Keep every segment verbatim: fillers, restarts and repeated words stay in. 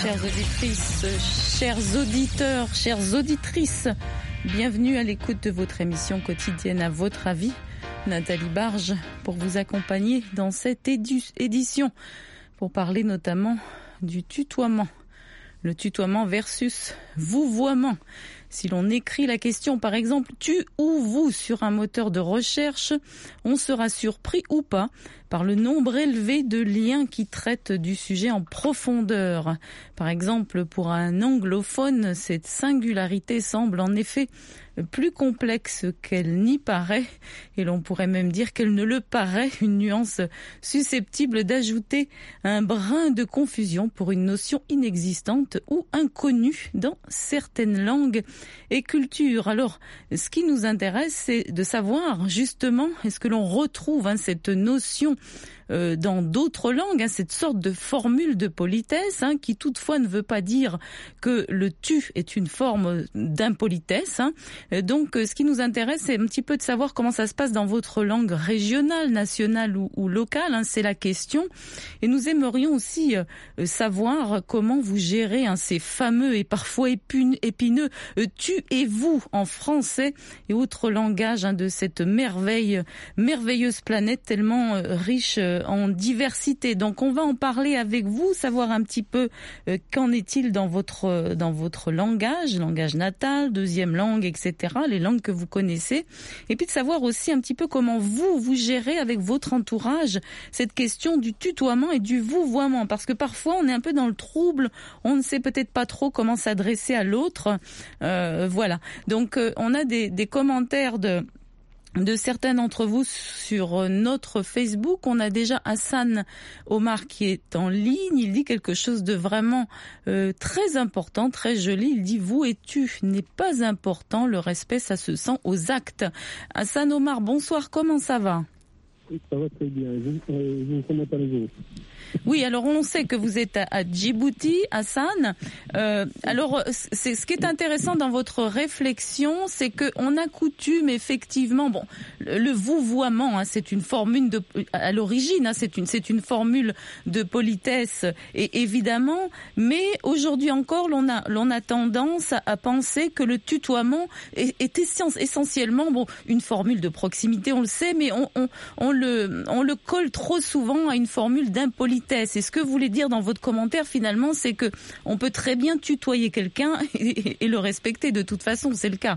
chères auditrices, chers auditeurs, chères auditrices, bienvenue à l'écoute de votre émission quotidienne À votre avis. Nathalie Barge pour vous accompagner dans cette édu- édition pour parler notamment du tutoiement. Le tutoiement versus vouvoiement. Si l'on écrit la question, par exemple, tu ou vous sur un moteur de recherche, on sera surpris ou pas par le nombre élevé de liens qui traitent du sujet en profondeur. Par exemple, pour un anglophone, cette singularité semble en effet plus complexe qu'elle n'y paraît, et l'on pourrait même dire qu'elle ne le paraît, une nuance susceptible d'ajouter un brin de confusion pour une notion inexistante ou inconnue dans certaines langues et cultures. Alors, ce qui nous intéresse, c'est de savoir justement, est-ce que l'on retrouve hein, cette notion Euh, dans d'autres langues, hein, cette sorte de formule de politesse hein, qui toutefois ne veut pas dire que le tu est une forme d'impolitesse. Hein. Donc euh, ce qui nous intéresse, c'est un petit peu de savoir comment ça se passe dans votre langue régionale, nationale ou, ou locale, hein, c'est la question. Et nous aimerions aussi euh, savoir comment vous gérez hein, ces fameux et parfois épineux, épineux euh, tu et vous en français et autres langages hein, de cette merveille, merveilleuse planète tellement euh, riche euh, en diversité. Donc on va en parler avec vous, savoir un petit peu euh, qu'en est-il dans votre euh, dans votre langage, langage natal, deuxième langue, et cetera, les langues que vous connaissez, et puis de savoir aussi un petit peu comment vous vous gérez avec votre entourage cette question du tutoiement et du vouvoiement, parce que parfois on est un peu dans le trouble, on ne sait peut-être pas trop comment s'adresser à l'autre. Euh, voilà. Donc euh, on a des, des commentaires de de certains d'entre vous sur notre Facebook. On a déjà Hassan Omar qui est en ligne. Il dit quelque chose de vraiment euh, très important, très joli. Il dit « Vous et tu n'est pas important. Le respect, ça se sent aux actes ». Hassan Omar, bonsoir. Comment ça va ? Ça va très bien. Je, euh, je, comment allez-vous ? Oui, alors on sait que vous êtes à, à Djibouti, Hassan. Euh, alors, c'est ce qui est intéressant dans votre réflexion, c'est que on a coutume effectivement, bon, le, le vouvoiement, hein, c'est une formule de, à l'origine, hein, c'est une, c'est une formule de politesse, et évidemment, mais aujourd'hui encore, l'on a, l'on a tendance à, à penser que le tutoiement est, est essentiellement, bon, une formule de proximité, on le sait, mais on, on, on le, on le colle trop souvent à une formule d'impolitesse. Et ce que vous voulez dire dans votre commentaire, finalement, c'est que on peut très bien tutoyer quelqu'un et, et le respecter de toute façon, c'est le cas.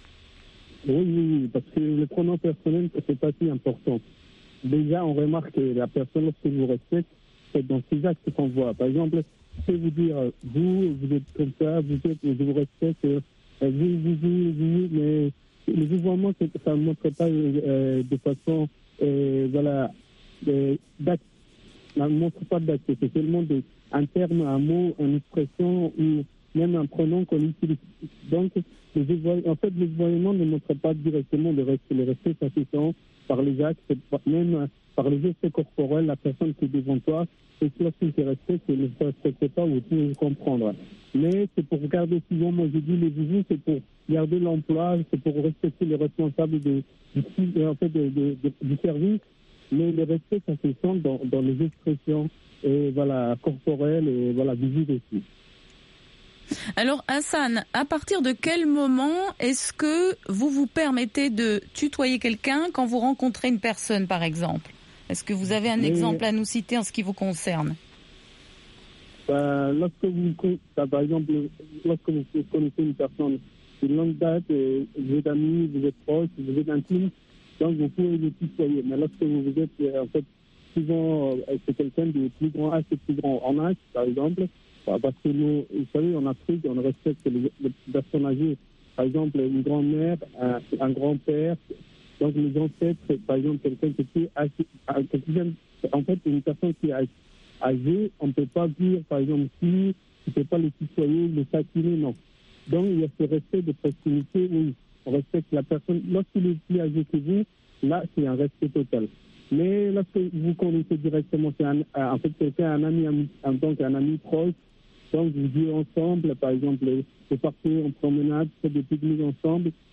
Oui, oui, oui, parce que le pronom personnel, c'est pas si important. Déjà, on remarque que la personne, lorsque vous respecte, c'est dans ses actes qu'on voit. Par exemple, je peux vous dire, vous, vous êtes comme ça, vous êtes, je vous respecte, vous, vous, vous, vous, mais le vouvoiement, ça ne montre pas euh, de façon, euh, voilà, euh, d'acte. Ça ne montre pas d'acte, c'est seulement de, un terme, un mot, une expression ou même un pronom qu'on utilise. Donc, les, en fait, le vouvoiement ne montre pas directement le respect. Le respect, ça se sent par les actes, même par les gestes corporels, la personne qui est devant toi, et lorsqu'il te respecte, il ne se respecte pas, vous pouvez comprendre. Mais c'est pour garder souvent, moi je dis, les visites, c'est pour garder l'emploi, c'est pour respecter les responsables de, du, en fait, de, de, de, du service. Mais le respect, ça se sent dans, dans les expressions et voilà, corporelles et voilà, visibles aussi. Alors Hassan, à partir de quel moment est-ce que vous vous permettez de tutoyer quelqu'un quand vous rencontrez une personne, par exemple ? Est-ce que vous avez un Mais, exemple à nous citer en ce qui vous concerne ? bah, lorsque vous, bah, par exemple, lorsque vous connaissez une personne de longue date, vous êtes amis, vous êtes proches, vous êtes intimes, donc vous pouvez le tutoyer. Mais lorsque vous êtes, en fait, souvent, c'est quelqu'un de plus grand âge, plus grand en âge, par exemple, parce que nous, vous savez, en Afrique, on respecte les, les personnes âgées. Par exemple, une grand-mère, un, un grand-père, donc les ancêtres, par exemple, quelqu'un qui est âgé, quelqu'un, en fait, une personne qui est âgée, on ne peut pas dire, par exemple, si, on ne peut pas le tutoyer, le taquiner, non. Donc, il y a ce respect de proximité, oui. On respecte la personne. Lorsqu'il est plus âgé que vous, là, c'est un respect total. Mais lorsque vous connaissez directement, c'est un, en fait, quelqu'un, un ami, un, donc un ami proche, donc vous jouez ensemble, par exemple, vous partez en promenade, faites des pique-niques ensemble,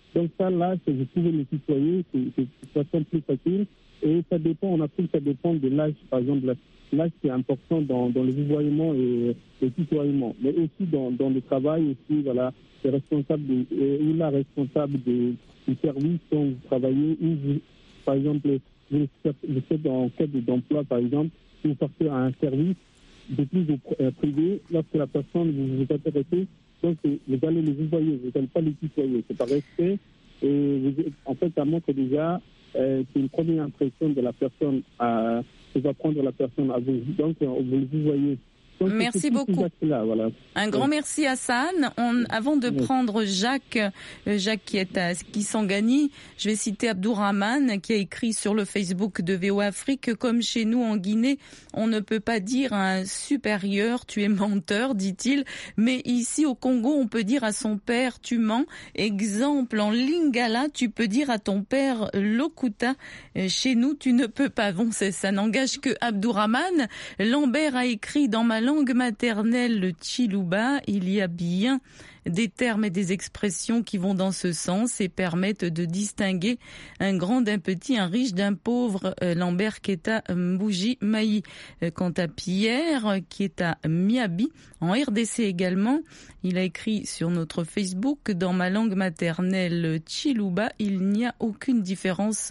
Donc ça, là, vous pouvez le tutoyer, c'est, c'est de façon plus facile. Et ça dépend, on a pris que ça dépend de l'âge. Par exemple, l'âge, c'est important dans, dans le vouvoiement et le tutoiement. Mais aussi dans, dans le travail, aussi, voilà, c'est responsable de, euh, ou la responsable de, du service dont vous travaillez, ou vous, par exemple, vous, vous êtes en quête d'emploi, par exemple, vous partez à un service de plus euh, privé, lorsque la personne vous, vous intéresse, donc vous allez les vouvoyer, vous n'allez pas les tutoyer, c'est par respect. Et vous, en fait, ça montre déjà, euh, c'est une première impression de la personne à, que va prendre la personne à vous. Donc, vous les vouvoyez. Donc, merci beaucoup. Là, voilà. Un grand merci Hassan. On, avant de prendre Jacques, euh, Jacques qui est à Kisangani, je vais citer Abdourahmane qui a écrit sur le Facebook de V O Afrique que comme chez nous en Guinée, on ne peut pas dire à un supérieur tu es menteur, dit-il, mais ici au Congo, on peut dire à son père tu mens. Exemple en Lingala, tu peux dire à ton père Lokuta. Chez nous, tu ne peux pas. Bon, c'est, ça n'engage que Abdourahmane. Lambert a écrit dans ma langue maternelle, le Chiluba, il y a bien des termes et des expressions qui vont dans ce sens et permettent de distinguer un grand d'un petit, un riche d'un pauvre. euh, Lambert qui est à Mbouji Maï. Euh, quant à Pierre qui est à Miabi, en R D C également, il a écrit sur notre Facebook, dans ma langue maternelle Chiluba, il n'y a aucune différence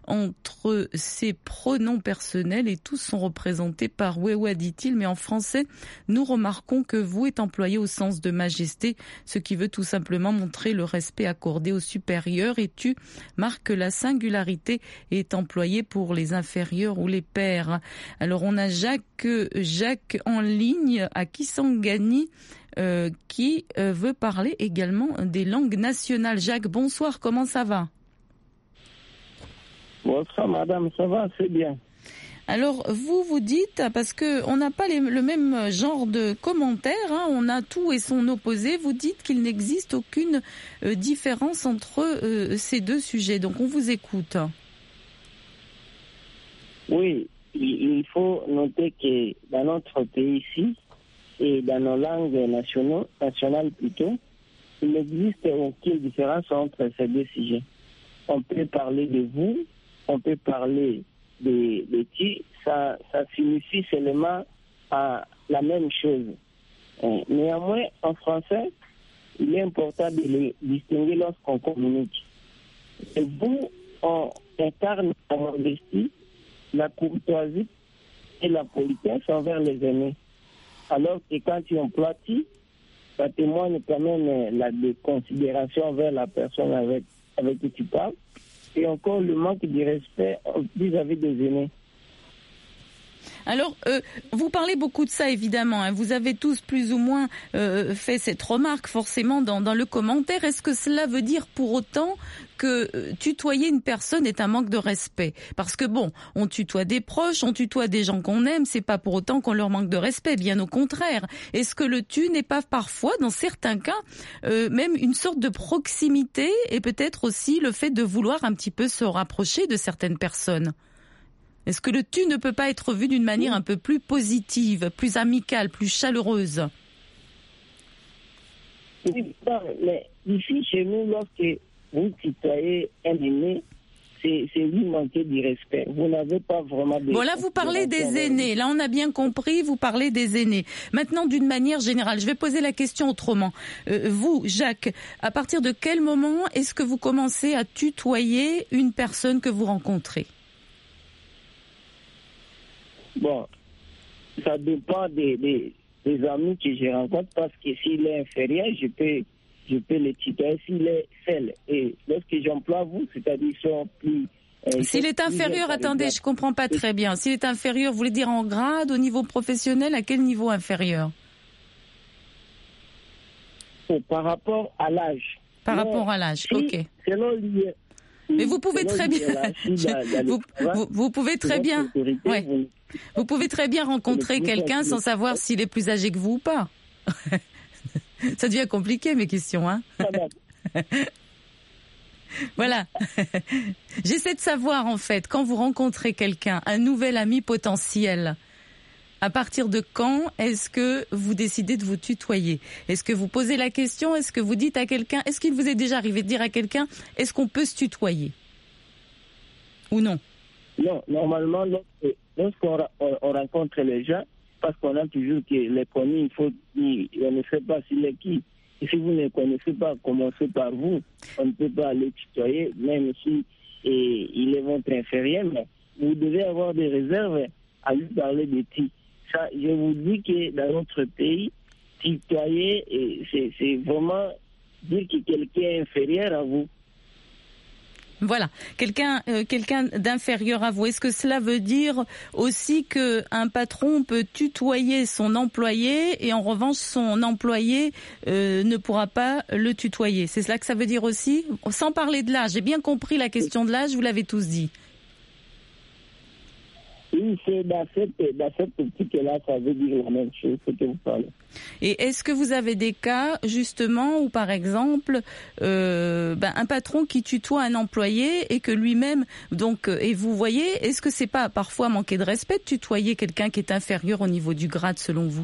entre ces pronoms personnels et tous sont représentés par Wewa, dit-il, mais en français, nous remarquons que vous est employé au sens de majesté, ce qui veut tout simplement montrer le respect accordé aux supérieurs, et tu marques que la singularité est employée pour les inférieurs ou les pairs. Alors on a Jacques, Jacques en ligne à Kisangani euh, qui euh, veut parler également des langues nationales. Jacques, bonsoir, comment ça va? Bonsoir madame, ça va, c'est bien. Alors, vous vous dites, parce que on n'a pas les, le même genre de commentaires, hein, on a tout et son opposé, vous dites qu'il n'existe aucune euh, différence entre euh, ces deux sujets. Donc, on vous écoute. Oui, il faut noter que dans notre pays ici, et dans nos langues nationales, nationales plutôt, il n'existe aucune différence entre ces deux sujets. On peut parler de vous, on peut parler de, de qui, ça, ça signifie seulement à la même chose. Néanmoins, en français, il est important de les distinguer lorsqu'on communique. Et vous, on incarne la modestie, la courtoisie et la politesse envers les aînés. Alors que quand tu emploies tu, ça témoigne quand même la déconsidération envers la personne avec, avec qui tu parles. Et encore le manque de respect vis-à-vis des aînés. Alors, euh, vous parlez beaucoup de ça, évidemment. Hein. Vous avez tous plus ou moins euh, fait cette remarque, forcément, dans, dans le commentaire. Est-ce que cela veut dire pour autant que euh, tutoyer une personne est un manque de respect? Parce que bon, on tutoie des proches, on tutoie des gens qu'on aime, c'est pas pour autant qu'on leur manque de respect, bien au contraire. Est-ce que le tu n'est pas parfois, dans certains cas, euh, même une sorte de proximité et peut-être aussi le fait de vouloir un petit peu se rapprocher de certaines personnes? Est-ce que le tu ne peut pas être vu d'une manière un peu plus positive, plus amicale, plus chaleureuse? Oui, mais ici, chez nous, lorsque vous tutoyez un aîné, c'est, c'est lui manquer du respect. Vous n'avez pas vraiment de... Bon, là, vous parlez des aînés. Là, on a bien compris, vous parlez des aînés. Maintenant, d'une manière générale, je vais poser la question autrement. Euh, vous, Jacques, à partir de quel moment est-ce que vous commencez à tutoyer une personne que vous rencontrez? Bon, ça dépend des, des, des amis que je rencontre parce que s'il est inférieur, je peux, je peux le tutoyer. S'il est seul, et lorsque j'emploie vous, c'est-à-dire qu'ils sont plus... Euh, s'il est inférieur, attendez, je comprends pas très bien. S'il est inférieur, vous voulez dire en grade, au niveau professionnel, à quel niveau inférieur? Par rapport à l'âge. Par Mais rapport à l'âge, si, ok. Selon lui, mais vous pouvez très bien, vous, vous, vous pouvez très bien, ouais. Vous pouvez très bien rencontrer quelqu'un sans savoir s'il est plus âgé que vous ou pas. Ça devient compliqué mes questions, hein. Voilà. J'essaie de savoir en fait, quand vous rencontrez quelqu'un, un nouvel ami potentiel, À partir de quand est-ce que vous décidez de vous tutoyer? Est-ce que vous posez la question? Est-ce que vous dites à quelqu'un? Est-ce qu'il vous est déjà arrivé de dire à quelqu'un, est-ce qu'on peut se tutoyer? Ou non? Non, normalement, lorsqu'on on rencontre les gens, parce qu'on a toujours que les premiers, il faut dire, on ne sait pas s'il est qui. Et si vous ne connaissez pas, commencez par vous. On ne peut pas les tutoyer, même si et, il est votre inférieur, mais vous devez avoir des réserves à lui parler de qui. Ça, je vous dis que dans notre pays, tutoyer, c'est, c'est vraiment dire que quelqu'un est inférieur à vous. Voilà, quelqu'un euh, quelqu'un d'inférieur à vous. Est-ce que cela veut dire aussi que un patron peut tutoyer son employé et en revanche son employé euh, ne pourra pas le tutoyer? C'est cela que ça veut dire aussi? Sans parler de l'âge, j'ai bien compris la question de l'âge, vous l'avez tous dit. Oui, c'est dans cette, dans cette optique-là, ça veut dire la même chose, ce que vous parlez. Et est-ce que vous avez des cas, justement, où, par exemple, euh, ben, un patron qui tutoie un employé et que lui-même, donc, et vous voyez, est-ce que c'est pas parfois manquer de respect de tutoyer quelqu'un qui est inférieur au niveau du grade, selon vous?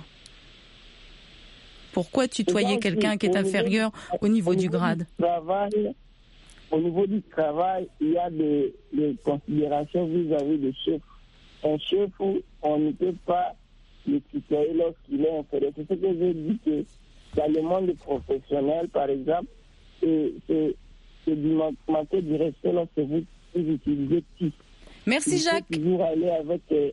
Pourquoi tutoyer quelqu'un qui est inférieur au niveau du grade? Travail, au niveau du travail, il y a des, des considérations vis-à-vis des chefs. Un chef, on ne peut pas le tutoyer lorsqu'il est inférieur. C'est ce que je dis, que dans le monde professionnel, par exemple, c'est, c'est, c'est du manquer du respect lorsque vous, vous utilisez qui. Merci Jacques. Il faut toujours aller avec... Euh,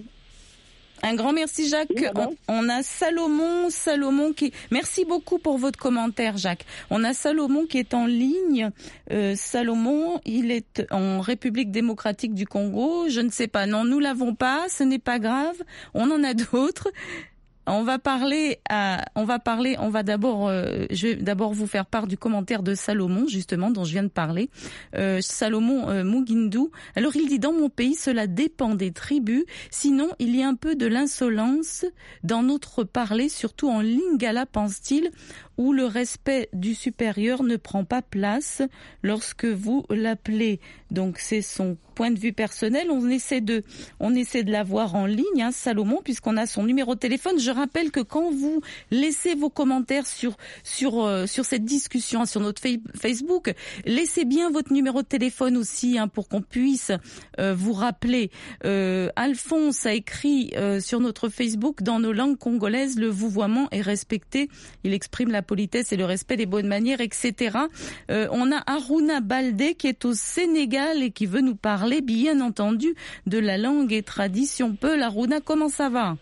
Un grand merci Jacques. Oui, on, on a Salomon, Salomon qui. Merci beaucoup pour votre commentaire Jacques. On a Salomon qui est en ligne. Euh, Salomon, il est en République démocratique du Congo. Je ne sais pas. Non, nous l'avons pas. Ce n'est pas grave. On en a d'autres. On va parler à, on va parler, on va d'abord, euh, je vais d'abord vous faire part du commentaire de Salomon, justement, dont je viens de parler. Euh, Salomon euh, Mugindu. Alors il dit, dans mon pays, cela dépend des tribus. Sinon, il y a un peu de l'insolence dans notre parler, surtout en Lingala, pense-t-il, où le respect du supérieur ne prend pas place lorsque vous l'appelez. Donc c'est son point de vue personnel. On essaie de, on essaie de l'avoir en ligne, hein, Salomon, puisqu'on a son numéro de téléphone. Je rappelle que quand vous laissez vos commentaires sur sur euh, sur cette discussion, sur notre Facebook, laissez bien votre numéro de téléphone aussi, hein, pour qu'on puisse euh, vous rappeler. Euh, Alphonse a écrit euh, sur notre Facebook, dans nos langues congolaises, le vouvoiement est respecté. Il exprime la politesse et le respect des bonnes manières, et cetera. Euh, on a Aruna Baldé qui est au Sénégal et qui veut nous parler, bien entendu, de la langue et tradition Peul. Aruna, comment ça va?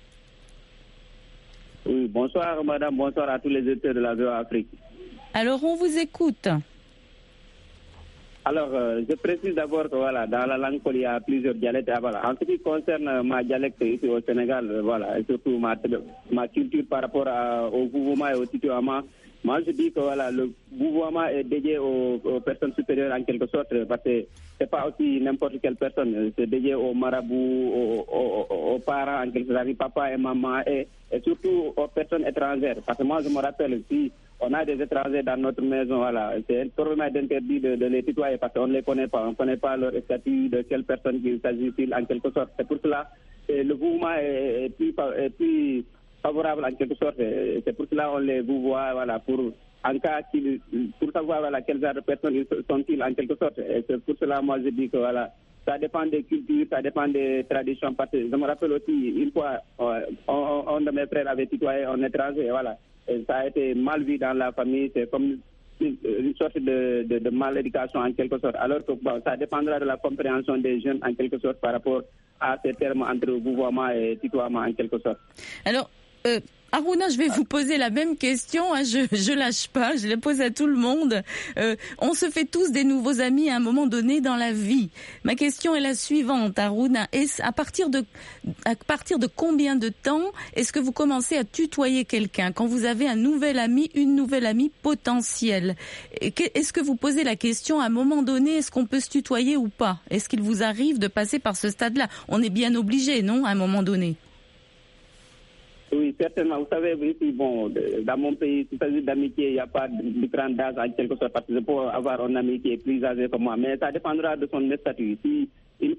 Oui, bonsoir madame, bonsoir à tous les auditeurs de la V O A Afrique. Alors, on vous écoute. Alors, euh, je précise d'abord que voilà, dans la langue Peul, il y a plusieurs dialectes. Ah, voilà. En ce qui concerne ma dialecte ici au Sénégal, euh, voilà, et surtout ma, ma culture par rapport à, au vouvoiement et au tutoiement, moi je dis que voilà, le vouvoiement est dédié aux, aux personnes supérieures en quelque sorte, parce que c'est pas aussi n'importe quelle personne, c'est dédié aux marabouts, aux, aux, aux parents en quelque sorte, papa et maman, et, et surtout aux personnes étrangères. Parce que moi je me rappelle, si on a des étrangers dans notre maison, voilà, c'est totalement interdit de, de les tutoyer parce qu'on ne les connaît pas, on ne connaît pas leur statut, de quelle personne il s'agit-il en quelque sorte. C'est pour cela que le mouvement est, est, plus, est plus favorable en quelque sorte. C'est pour cela qu'on les vouvoie, voilà, pour en cas qu'ils, pour savoir voilà, quel genre de personnes sont-ils en quelque sorte. Et c'est pour cela moi je dis que voilà, ça dépend des cultures, ça dépend des traditions. Parce que je me rappelle aussi, une fois, on, on de mes frères avait tutoyé un étranger, voilà. Et ça a été mal vu dans la famille, c'est comme une, une sorte de, de, de malédication en quelque sorte. Alors que bon, ça dépendra de la compréhension des jeunes en quelque sorte par rapport à ces termes entre vouvoiement et tutoiement en quelque sorte. Alors, euh, Aruna, je vais vous poser la même question, hein, je je lâche pas, je la pose à tout le monde. Euh, on se fait tous des nouveaux amis à un moment donné dans la vie. Ma question est la suivante, Aruna. Est-ce, à partir de à partir de combien de temps est-ce que vous commencez à tutoyer quelqu'un quand vous avez un nouvel ami, une nouvelle amie potentielle? Est-ce que vous posez la question à un moment donné, est-ce qu'on peut se tutoyer ou pas? Est-ce qu'il vous arrive de passer par ce stade-là? On est bien obligé, non, à un moment donné? Oui, certainement. Vous savez, ici, bon, dans mon pays, il s'agit d'amitié, il n'y a pas de différence d'âge en quelque sorte, parce que je peux avoir un ami qui est plus âgé que moi, mais ça dépendra de son statut. Si une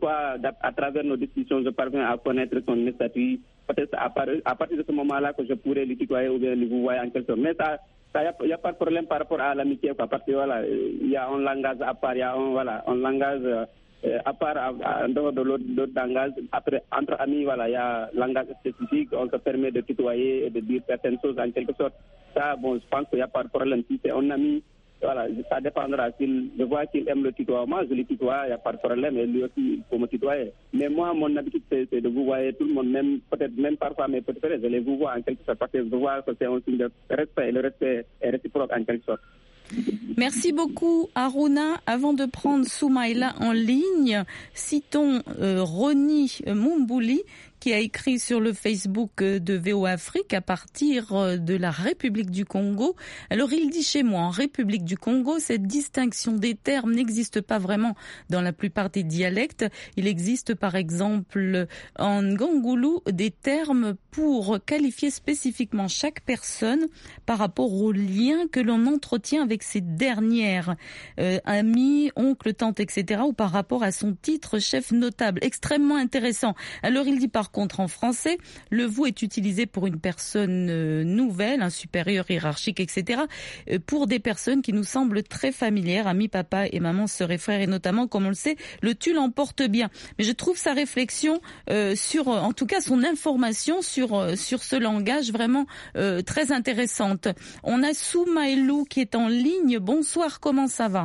fois, à travers nos discussions, je parviens à connaître son statut, peut-être à, à partir de ce moment-là que je pourrais le tutoyer ou bien le vous voyer en quelque sorte. Mais ça, il n'y a, a pas de problème par rapport à l'amitié, quoi, parce que voilà, il y a un langage à part, il y a un, voilà, un langage euh, à part, en dehors de l'autre langage. Après, entre amis, voilà, il y a un langage spécifique, on se permet de tutoyer et de dire certaines choses en quelque sorte. Ça, bon, je pense qu'il n'y a pas de problème. Si c'est un ami, voilà, ça dépendra. S'il, je vois qu'il aime le tutoiement, je le tutoie, il n'y a pas de problème, et lui aussi, il faut me tutoyer. Mais moi, mon habitude, c'est, c'est de vous voir tout le monde, même, peut-être même parfois mes petits frères, je les vous vois en quelque sorte, parce que je vois que c'est un signe de respect, et le respect est réciproque en quelque sorte. Merci beaucoup, Aruna. Avant de prendre Soumaïla en ligne, citons euh, Roni Mumbouli, qui a écrit sur le Facebook de V O Afrique à partir de la République du Congo. Alors il dit chez moi, en République du Congo, cette distinction des termes n'existe pas vraiment dans la plupart des dialectes. Il existe par exemple en Ngangulu des termes pour qualifier spécifiquement chaque personne par rapport au lien que l'on entretient avec ces dernières, euh, amis, oncles, tantes, et cetera, ou par rapport à son titre chef notable. Extrêmement intéressant. Alors il dit par contre en français, le vous est utilisé pour une personne euh, nouvelle, un supérieur hiérarchique, et cetera, euh, pour des personnes qui nous semblent très familières, amis, papa et maman, sœurs et frères, et notamment, comme on le sait, le tu l'emporte bien. Mais je trouve sa réflexion euh, sur, en tout cas son information sur, euh, sur ce langage vraiment euh, très intéressante. On a Soumaïlou qui est en ligne. Bonsoir, comment ça va ?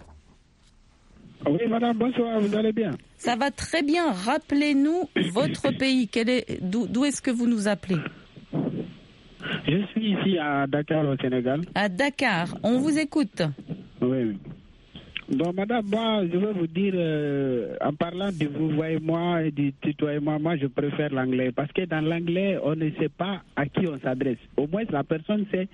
Oui, madame, bonsoir, vous allez bien? Ça va très bien. Rappelez-nous votre pays. Quel est, d'où, d'où est-ce que vous nous appelez? Je suis ici à Dakar, au Sénégal. À Dakar. On vous écoute. Oui, oui. Donc, madame, moi, je veux vous dire, euh, en parlant du vous-voyez-moi et du tutoyez-moi, moi, je préfère l'anglais. Parce que dans l'anglais, on ne sait pas à qui on s'adresse. Au moins, la personne sait,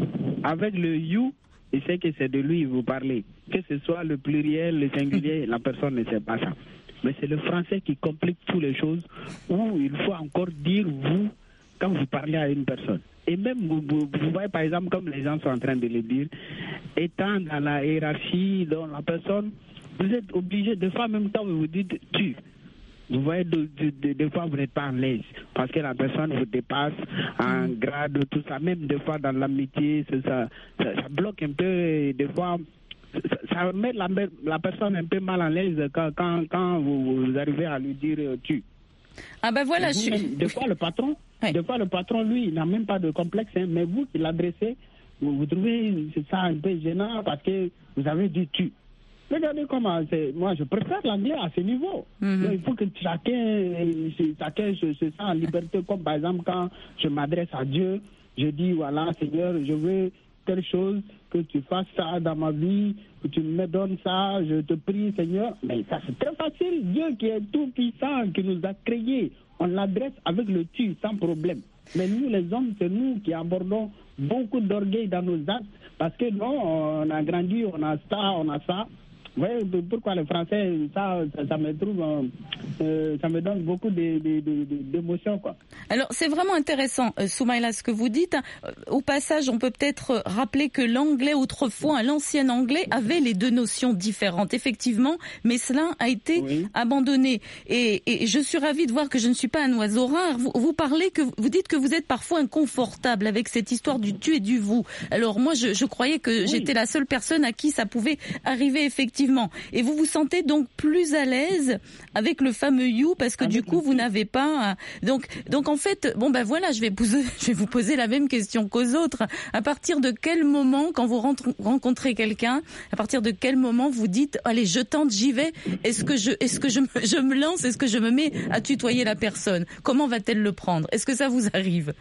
avec le you, il sait que c'est de lui que vous parlez. Que ce soit le pluriel, le singulier, la personne ne sait pas ça. Mais c'est le français qui complique toutes les choses, où il faut encore dire vous quand vous parlez à une personne. Et même, vous, vous, vous voyez par exemple, comme les gens sont en train de le dire, étant dans la hiérarchie, dans la personne, vous êtes obligé, des fois même quand vous vous dites tu, vous voyez, de, de, de, des fois vous n'êtes pas à l'aise, parce que la personne vous dépasse en grade, tout ça, même des fois dans l'amitié, ça, ça, ça bloque un peu, et des fois, ça, ça met la, la personne un peu mal à l'aise quand, quand, quand vous, vous arrivez à lui dire euh, tu. Ah ben voilà, vous, je suis... Des fois le patron, ouais. des fois le patron, lui, il n'a même pas de complexe, hein, mais vous qui l'adressez, vous, vous trouvez ça un peu gênant parce que vous avez dit tu. Regardez comment c'est. Moi, je préfère l'anglais à ce niveau. Mm-hmm. Donc, il faut que chacun, chacun se, se sent en liberté. Comme par exemple, quand je m'adresse à Dieu, je dis voilà, Seigneur, je veux telle chose, que tu fasses ça dans ma vie, que tu me donnes ça, je te prie, Seigneur. Mais ça, c'est très facile. Dieu qui est tout puissant, qui nous a créés, on l'adresse avec le tu, sans problème. Mais nous, les hommes, c'est nous qui abordons beaucoup d'orgueil dans nos actes, parce que non, on a grandi, on a ça, on a ça. Oui, pourquoi le français, ça, ça, ça me trouve, euh, ça me donne beaucoup de, de, de, d'émotions, quoi. Alors, c'est vraiment intéressant, euh, Soumaïla, ce que vous dites. Euh, au passage, on peut peut-être rappeler que l'anglais, autrefois, l'ancien anglais, avait les deux notions différentes, effectivement, mais cela a été oui. abandonné. Et, et je suis ravie de voir que je ne suis pas un oiseau rare. Vous, vous parlez que, vous dites que vous êtes parfois inconfortable avec cette histoire du tu et du vous. Alors, moi, je, je croyais que oui. j'étais la seule personne à qui ça pouvait arriver, effectivement. Et vous vous sentez donc plus à l'aise avec le fameux you parce que avec du coup vous n'avez pas donc donc en fait bon ben voilà je vais poser, je vais vous poser la même question qu'aux autres. À partir de quel moment quand vous rencontrez quelqu'un, à partir de quel moment vous dites allez je tente, j'y vais, est-ce que je est-ce que je me, je me lance, est-ce que je me mets à tutoyer la personne, comment va-t-elle le prendre, est-ce que ça vous arrive?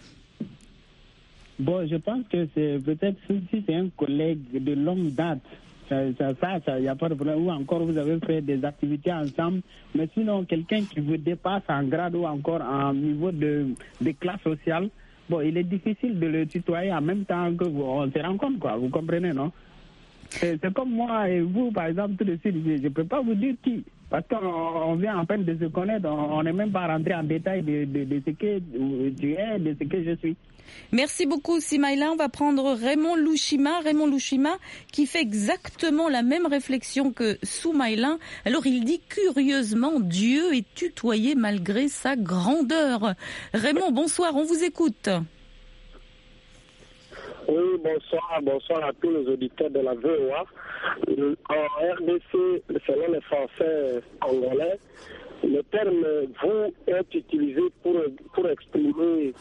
Bon, je pense que c'est peut-être si c'est un collègue de longue date. Ça, ça, ça, il n'y a pas de problème. Ou encore, vous avez fait des activités ensemble. Mais sinon, quelqu'un qui vous dépasse en grade ou encore en niveau de, de classe sociale, bon, il est difficile de le tutoyer en même temps que vous, on se rencontre, quoi. Vous comprenez, non? C'est, c'est comme moi et vous, par exemple, tout de suite, je ne peux pas vous dire qui. Parce qu'on vient à peine de se connaître, on n'est même pas rentré en détail de, de, de ce que tu es, de ce que je suis. Merci beaucoup, Simaïla. On va prendre Raymond Louchima. Raymond Louchima qui fait exactement la même réflexion que Soumaïla. Alors il dit curieusement, Dieu est tutoyé malgré sa grandeur. Raymond, bonsoir, on vous écoute. Oui, bonsoir, bonsoir à tous les auditeurs de la V O A. En R D C, selon les Français congolais, le terme « vous » est utilisé pour, pour exprimer,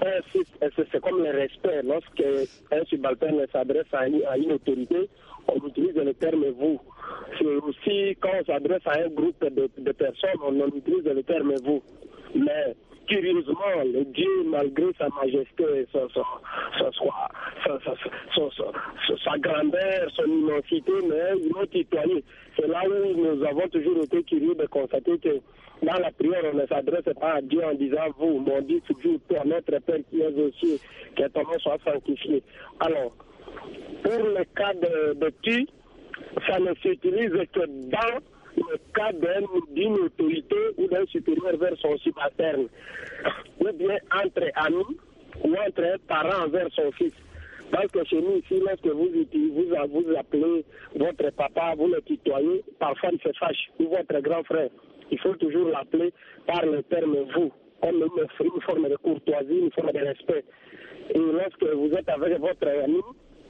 c'est comme le respect. Lorsqu'un subalterne s'adresse à une, à une autorité, on utilise le terme « vous ». C'est aussi quand on s'adresse à un groupe de, de personnes, on utilise le terme « vous ». Mais curieusement, le Dieu, malgré sa majesté, sa, sa, sa, sa, sa, sa, sa, sa grandeur, son immensité, mais il m'a tutoyé. C'est là où nous avons toujours été curieux de constater que dans la prière, on ne s'adresse pas à Dieu en disant « vous », mais on dit toujours « toi, notre Père qui es aux cieux, que ton nom soit sanctifié ». Alors, pour le cas de, de tu, ça ne s'utilise que dans le cas d'une autorité ou d'un supérieur vers son subalterne, ou bien entre amis ou entre un parent vers son fils. Parce que chez nous ici, lorsque vous, vous, vous appelez votre papa, vous le tutoyez, parfois il se fâche, ou votre grand frère. Il faut toujours l'appeler par le terme vous, comme une forme de courtoisie, une forme de respect. Et lorsque vous êtes avec votre ami,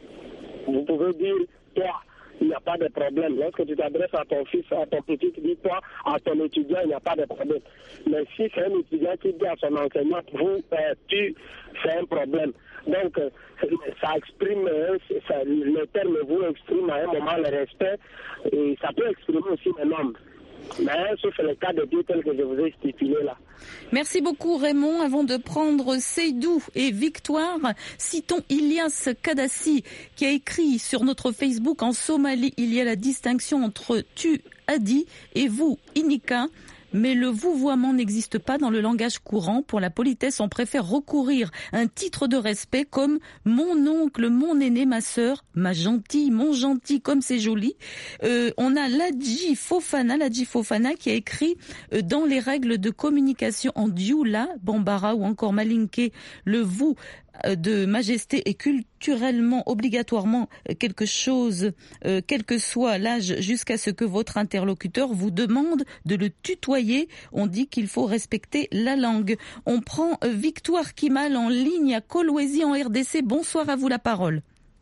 vous pouvez dire toi. Il n'y a pas de problème. Lorsque tu t'adresses à ton fils, à ton petit, tu dis toi, à ton étudiant, il n'y a pas de problème. Mais si c'est un étudiant qui dit à son enseignant, vous, euh, tu, c'est un problème. Donc, euh, ça exprime, euh, ça, le terme vous exprime à un moment le respect, et ça peut exprimer aussi le nombre. Mais sauf le cas de Dieu tel que je vous ai stipulé là. Merci beaucoup Raymond. Avant de prendre Seydou et Victoire, citons Ilyas Kadassi qui a écrit sur notre Facebook: en Somalie, il y a la distinction entre tu as dit et vous, Inika. Mais le vouvoiement n'existe pas dans le langage courant. Pour la politesse, on préfère recourir à un titre de respect comme mon oncle, mon aîné, ma sœur, ma gentille, mon gentil, comme c'est joli. Euh, on a Ladji Fofana, Ladji Fofana qui a écrit euh, dans les règles de communication en Dioula, Bambara ou encore Malinké, le vous de majesté est culturellement obligatoirement quelque chose, euh, quel que soit l'âge, jusqu'à ce que votre interlocuteur vous demande de le tutoyer. On dit qu'il faut respecter la langue. On prend euh, Victoire Kimal en ligne à Kolwezi en R D C. Bonsoir, à vous la parole.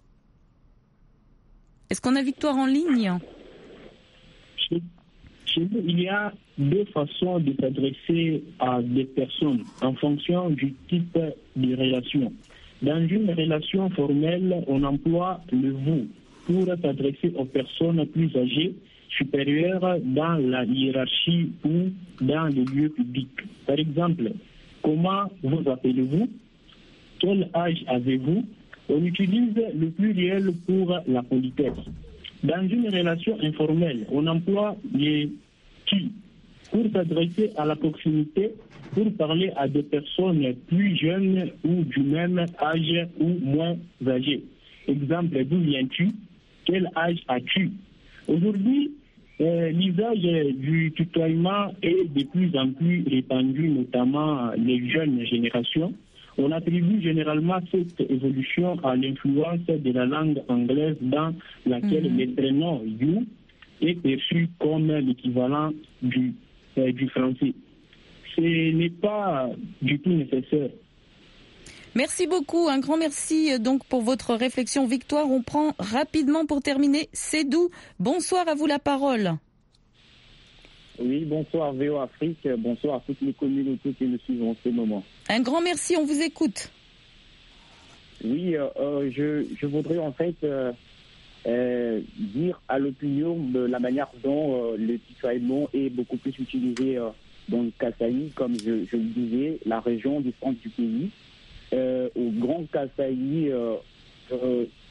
Est-ce qu'on a Victoire en ligne ? Chez, chez nous, il y a deux façons de s'adresser à des personnes en fonction du type de relation. Dans une relation formelle, on emploie le vous pour s'adresser aux personnes plus âgées, supérieures dans la hiérarchie ou dans les lieux publics. Par exemple, comment vous appelez-vous? Quel âge avez-vous? On utilise le pluriel pour la politesse. Dans une relation informelle, on emploie les tu pour s'adresser à la proximité, pour parler à des personnes plus jeunes ou du même âge ou moins âgées. Exemple, d'où viens-tu? Quel âge as-tu? Aujourd'hui, euh, l'usage du tutoiement est de plus en plus répandu, notamment les jeunes générations. On attribue généralement cette évolution à l'influence de la langue anglaise dans laquelle mm-hmm. le prénom « you » est perçu comme l'équivalent du, euh, du français. Ce n'est pas du tout nécessaire. Merci beaucoup, un grand merci donc pour votre réflexion. Victoire, on prend rapidement pour terminer Seydou. Bonsoir, à vous la parole. Oui, bonsoir V O Afrique, bonsoir à toutes les communautés qui nous suivent en ce moment. Un grand merci, on vous écoute. Oui, euh, je, je voudrais en fait euh, euh, dire à l'opinion de la manière dont euh, le tutoiement est beaucoup plus utilisé euh, dans le Kasaï, comme je, je le disais, la région du centre du pays. Euh, au Grand Kasaï, euh, euh,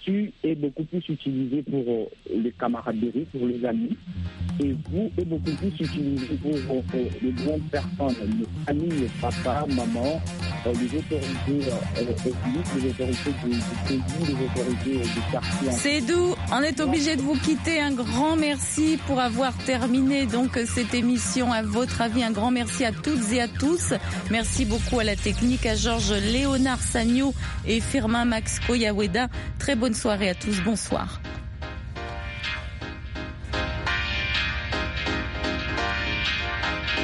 tu es beaucoup plus utilisé pour euh, les camaraderies, pour les amis, et vous est beaucoup plus utilisé pour euh, les grandes personnes, les familles, les papas, maman, euh, les autorités euh, ethniques, les autorités du, du pays, les autorités euh, du quartier. Seydou, on est obligé de vous quitter. Un grand merci pour avoir terminé donc cette émission. À votre avis, un grand merci à toutes et à tous. Merci beaucoup à la technique, à Georges Léonard Sagno et Firmin Max Koyaweda. Très bonne soirée à tous. Bonsoir.